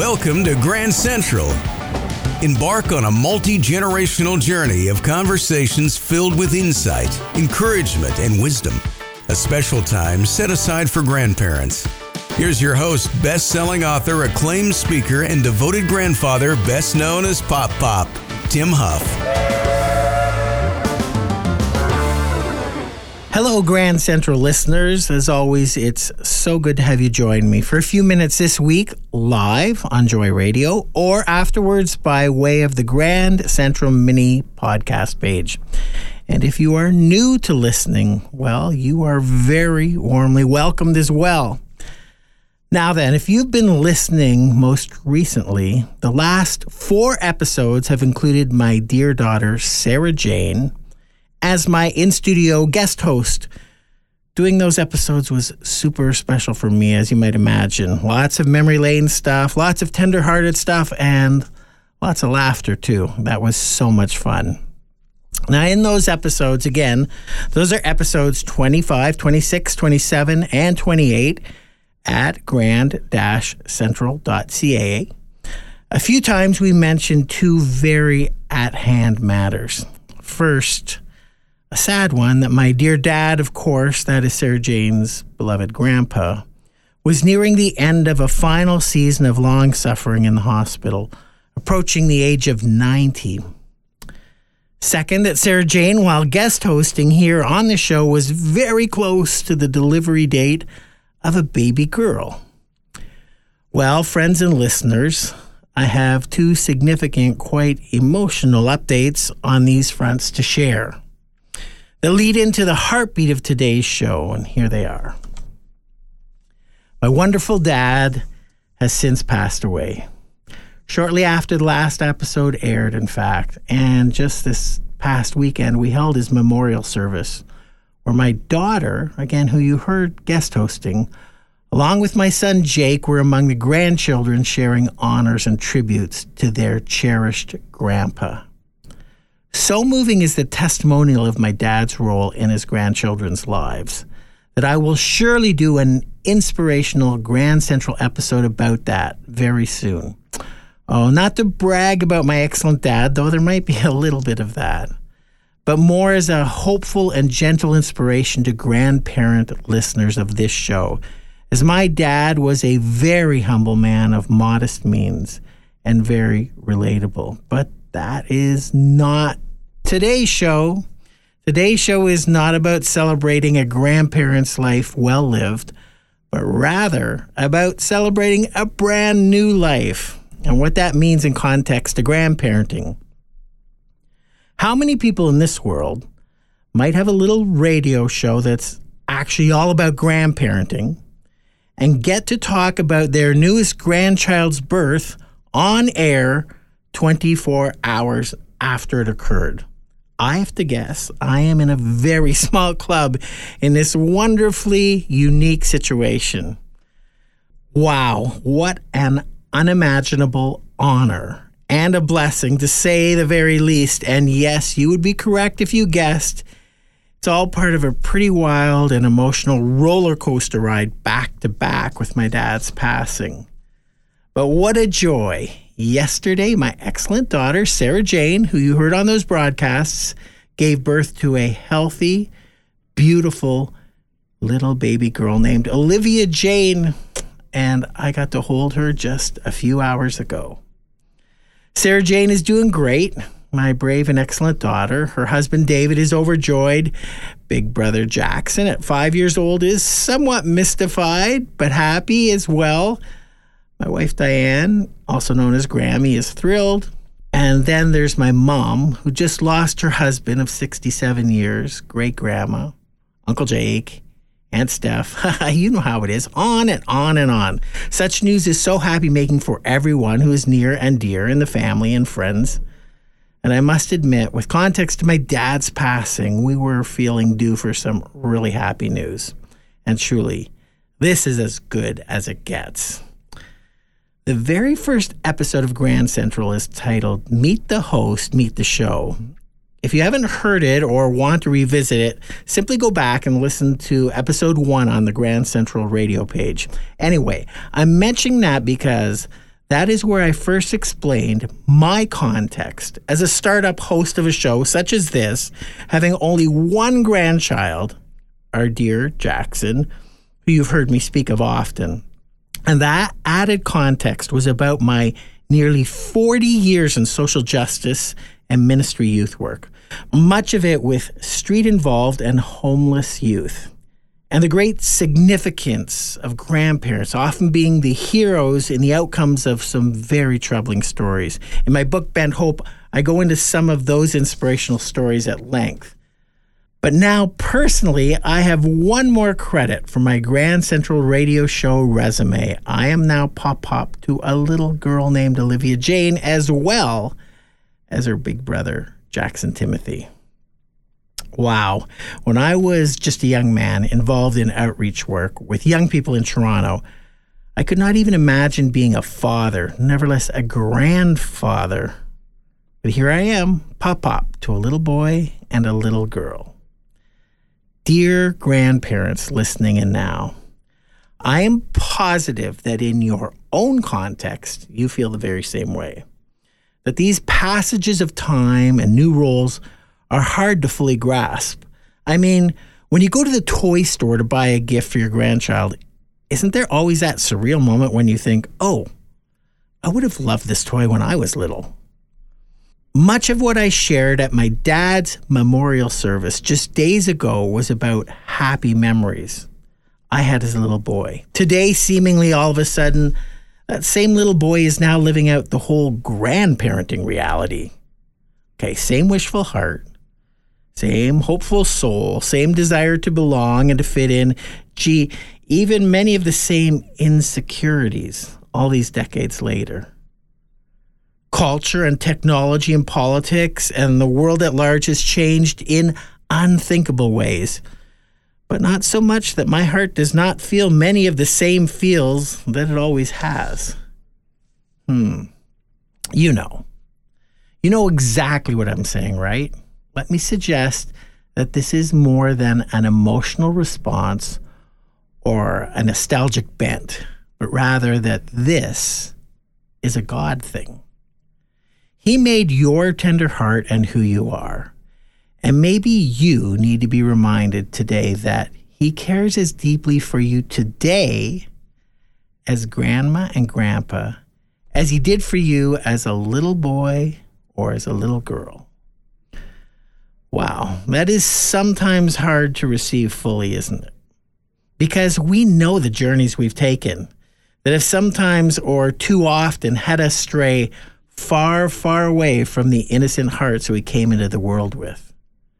Welcome to Grand Central. Embark on a multi-generational journey of conversations filled with insight, encouragement, and wisdom. A special time set aside for grandparents. Here's your host, best-selling author, acclaimed speaker, and devoted grandfather, best known as Pop Pop, Tim Huff. Hello, Grand Central listeners. As always, it's so good to have you join me for a few minutes this week, live on Joy Radio, or afterwards by way of the Grand Central Mini podcast page. And if you are new to listening, well, you are very warmly welcomed as well. Now then, if you've been listening most recently, the last 4 episodes have included my dear daughter, Sarah Jane, as my in-studio guest host. Doing those episodes was super special for me, as you might imagine. Lots of memory lane stuff, lots of tender-hearted stuff, and lots of laughter, too. That was so much fun. Now, in those episodes, again, those are episodes 25, 26, 27, and 28 at grand-central.ca. A few times we mentioned 2 very at-hand matters. First, a sad one that my dear dad, of course, that is Sarah Jane's beloved grandpa, was nearing the end of a final season of long suffering in the hospital, approaching the age of 90. Second, that Sarah Jane, while guest hosting here on the show, was very close to the delivery date of a baby girl. Well, friends and listeners, I have 2 significant, quite emotional updates on these fronts to share. They lead into the heartbeat of today's show, and here they are. My wonderful dad has since passed away. Shortly after the last episode aired, in fact, and just this past weekend, we held his memorial service, where my daughter, again, who you heard guest hosting, along with my son Jake, were among the grandchildren sharing honors and tributes to their cherished grandpa. So moving is the testimonial of my dad's role in his grandchildren's lives that I will surely do an inspirational Grand Central episode about that very soon. Oh, not to brag about my excellent dad, though there might be a little bit of that, but more as a hopeful and gentle inspiration to grandparent listeners of this show, as my dad was a very humble man of modest means and very relatable. But that is not today's show. Today's show is not about celebrating a grandparent's life well lived, but rather about celebrating a brand new life and what that means in context to grandparenting. How many people in this world might have a little radio show that's actually all about grandparenting and get to talk about their newest grandchild's birth on air 24 hours after it occurred? I have to guess I am in a very small club in this wonderfully unique situation. Wow, what an unimaginable honor and a blessing, to say the very least. And yes, you would be correct if you guessed. It's all part of a pretty wild and emotional roller coaster ride back to back with my dad's passing. But what a joy. Yesterday, my excellent daughter, Sarah Jane, who you heard on those broadcasts, gave birth to a healthy, beautiful little baby girl named Olivia Jane, and I got to hold her just a few hours ago. Sarah Jane is doing great, my brave and excellent daughter. Her husband, David, is overjoyed. Big brother Jackson, at 5 years old, is somewhat mystified, but happy as well. My wife, Diane, also known as Grammy, is thrilled. And then there's my mom, who just lost her husband of 67 years, great-grandma, Uncle Jake, Aunt Steph. You know how it is, on and on and on. Such news is so happy-making for everyone who is near and dear in the family and friends. And I must admit, with context to my dad's passing, we were feeling due for some really happy news. And truly, this is as good as it gets. The very first episode of Grand Central is titled Meet the Host, Meet the Show. If you haven't heard it or want to revisit it, simply go back and listen to episode 1 on the Grand Central radio page. Anyway, I'm mentioning that because That is where I first explained my context as a startup host of a show such as this, having only one grandchild, our dear Jackson, who you've heard me speak of often. And that added context was about my nearly 40 years in social justice and ministry youth work, much of it with street-involved and homeless youth. And the great significance of grandparents often being the heroes in the outcomes of some very troubling stories. In my book, Bend Hope, I go into some of those inspirational stories at length. But now, personally, I have one more credit for my Grand Central radio show resume. I am now Pop to a little girl named Olivia Jane, as well as her big brother, Jackson Timothy. Wow. When I was just a young man involved in outreach work with young people in Toronto, I could not even imagine being a father, nevertheless a grandfather. But here I am, Pop to a little boy and a little girl. Dear grandparents listening in now, I am positive that in your own context, you feel the very same way. That these passages of time and new roles are hard to fully grasp. I mean, when you go to the toy store to buy a gift for your grandchild, isn't there always that surreal moment when you think, oh, I would have loved this toy when I was little? Much of what I shared at my dad's memorial service just days ago was about happy memories I had as a little boy. Today, seemingly all of a sudden, that same little boy is now living out the whole grandparenting reality. Okay, same wishful heart, same hopeful soul, same desire to belong and to fit in. Gee, even many of the same insecurities all these decades later. Culture and technology and politics and the world at large has changed in unthinkable ways, but not so much that my heart does not feel many of the same feels that it always has. You know exactly what I'm saying, right? Let me suggest that this is more than an emotional response or a nostalgic bent, but rather that this is a God thing. He made your tender heart and who you are. And maybe you need to be reminded today that He cares as deeply for you today as grandma and grandpa as He did for you as a little boy or as a little girl. Wow, that is sometimes hard to receive fully, isn't it? Because we know the journeys we've taken that have sometimes or too often had us stray far, far away from the innocent hearts we came into the world with.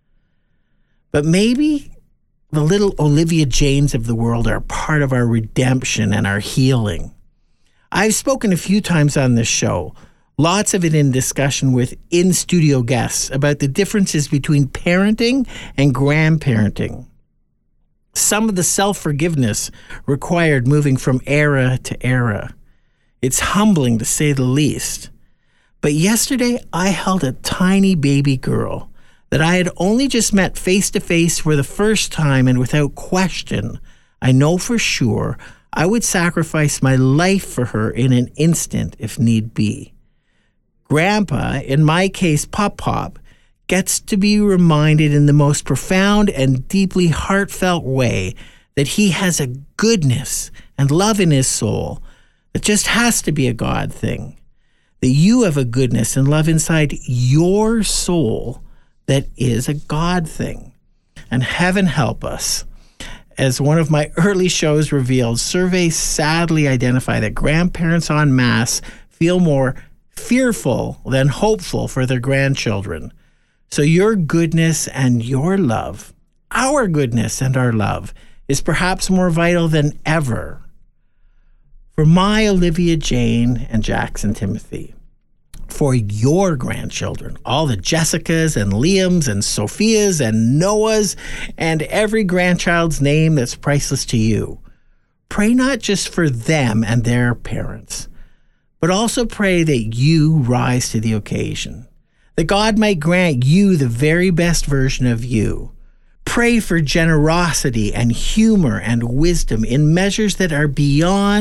But maybe the little Olivia Janes of the world are part of our redemption and our healing. I've spoken a few times on this show, lots of it in discussion with in-studio guests about the differences between parenting and grandparenting. Some of the self-forgiveness required moving from era to era. It's humbling to say the least. But yesterday, I held a tiny baby girl that I had only just met face-to-face for the first time, and without question, I know for sure I would sacrifice my life for her in an instant if need be. Grandpa, in my case Pop, gets to be reminded in the most profound and deeply heartfelt way that he has a goodness and love in his soul that just has to be a God thing. That you have a goodness and love inside your soul that is a God thing. And heaven help us. As one of my early shows revealed, surveys sadly identify that grandparents en masse feel more fearful than hopeful for their grandchildren. So your goodness and your love, our goodness and our love, is perhaps more vital than ever. For my Olivia Jane and Jackson Timothy, for your grandchildren, all the Jessicas and Liams and Sophias and Noahs and every grandchild's name that's priceless to you. Pray not just for them and their parents, but also pray that you rise to the occasion, that God might grant you the very best version of you. Pray for generosity and humor and wisdom in measures that are beyond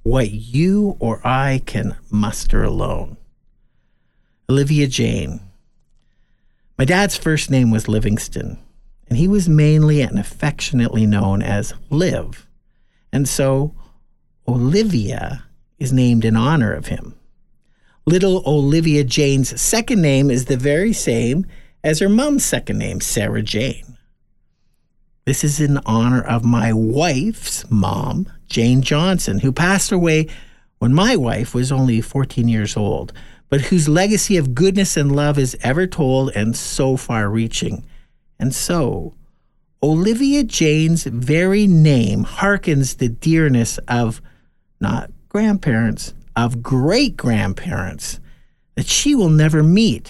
what you or I can muster alone. Olivia Jane. My dad's first name was Livingston, and he was mainly and affectionately known as Liv. And so Olivia is named in honor of him. Little Olivia Jane's second name is the very same as her mom's second name, Sarah Jane. This is in honor of my wife's mom, Jane Johnson, who passed away when my wife was only 14 years old, but whose legacy of goodness and love is ever told and so far-reaching. And so, Olivia Jane's very name hearkens the dearness of not grandparents, of great-grandparents that she will never meet,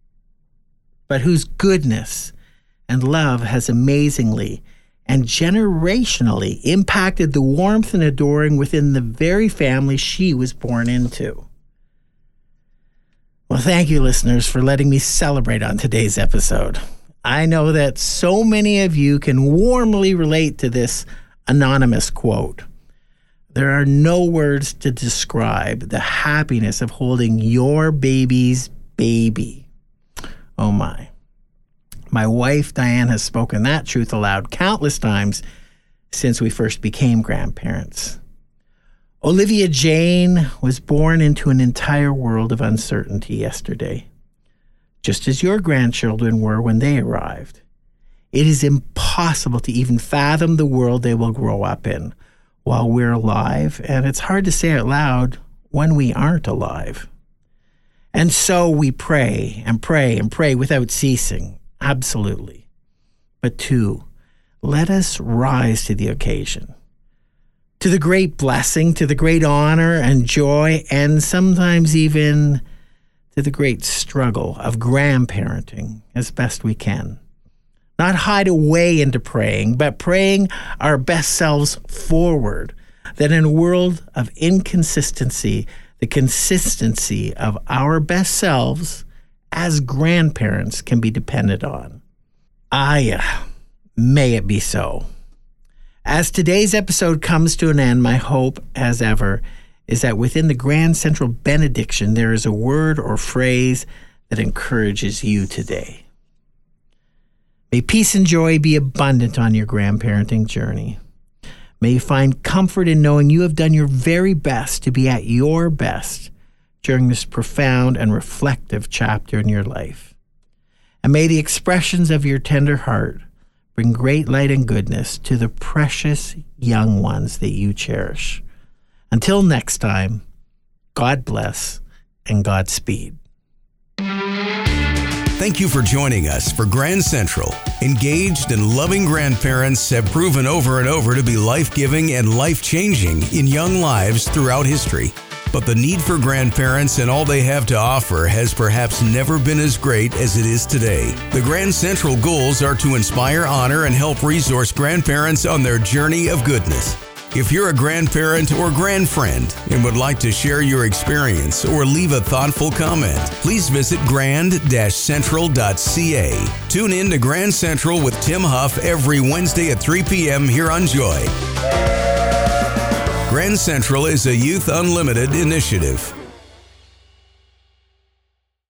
but whose goodness and love has amazingly and generationally impacted the warmth and adoring within the very family she was born into. Well, thank you, listeners, for letting me celebrate on today's episode. I know that so many of you can warmly relate to this anonymous quote. There are no words to describe the happiness of holding your baby's baby. Oh my. My wife, Diane, has spoken that truth aloud countless times since we first became grandparents. Olivia Jane was born into an entire world of uncertainty yesterday, just as your grandchildren were when they arrived. It is impossible to even fathom the world they will grow up in while we're alive, and it's hard to say out loud when we aren't alive. And so we pray and pray and pray without ceasing, absolutely. But two, let us rise to the occasion, to the great blessing, to the great honor and joy, and sometimes even to the great struggle of grandparenting as best we can. Not hide away into praying, but praying our best selves forward, that in a world of inconsistency, the consistency of our best selves as grandparents can be depended on. May it be so. As today's episode comes to an end, my hope, as ever, is that within the Grand Central benediction, there is a word or phrase that encourages you today. May peace and joy be abundant on your grandparenting journey. May you find comfort in knowing you have done your very best to be at your best during this profound and reflective chapter in your life. And may the expressions of your tender heart bring great light and goodness to the precious young ones that you cherish. Until next time, God bless and Godspeed. Thank you for joining us for Grand Central. Engaged and loving grandparents have proven over and over to be life-giving and life-changing in young lives throughout history. But the need for grandparents and all they have to offer has perhaps never been as great as it is today. The Grand Central goals are to inspire, honor, and help resource grandparents on their journey of goodness. If you're a grandparent or grandfriend and would like to share your experience or leave a thoughtful comment, please visit grand-central.ca. Tune in to Grand Central with Tim Huff every Wednesday at 3 p.m. here on Joy. Grand Central is a Youth Unlimited initiative.